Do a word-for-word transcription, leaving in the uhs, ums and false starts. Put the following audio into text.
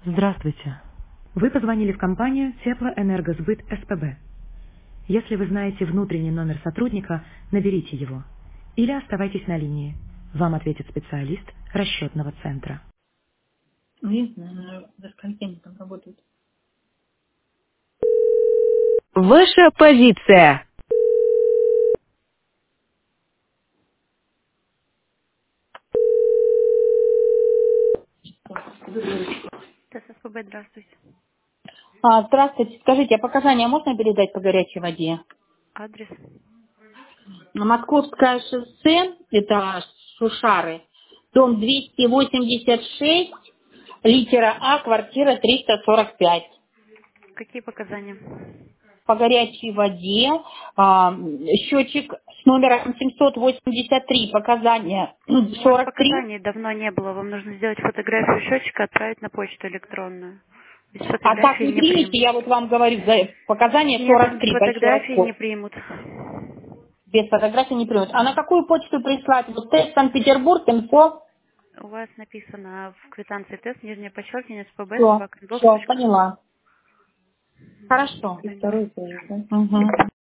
Здравствуйте. Вы позвонили в компанию Теплоэнергосбыт СПБ. Если вы знаете внутренний номер сотрудника, наберите его. Или оставайтесь на линии. Вам ответит специалист расчетного центра. Не знаю, до скольки они там работают. Ваша позиция. ТССПБ, здравствуйте. А, здравствуйте, скажите, а показания можно передать по горячей воде? Адрес. На Московское шоссе, это Шушары, дом двести восемьдесят шесть, литера А, квартира триста сорок пять. Какие показания? По горячей воде, а, счетчик с номером семьсот восемьдесят три, показания У вас сорок три. показаний давно не было. Вам нужно сделать фотографию счетчика, отправить на почту электронную. Без А так фотографии не не примете, примут. я вот вам говорю, за показания Нет, сорок без три, большой фотографии не расход. примут. Без фотографий не примут. А на какую почту прислать? Вот тест Санкт-Петербург, инфо. У вас написано в квитанции тест, нижнее подчеркивание, спб, Все, собака, все, точка ру. поняла. Мгм, До Хорошо. И свидания. второй тоже, да? Угу.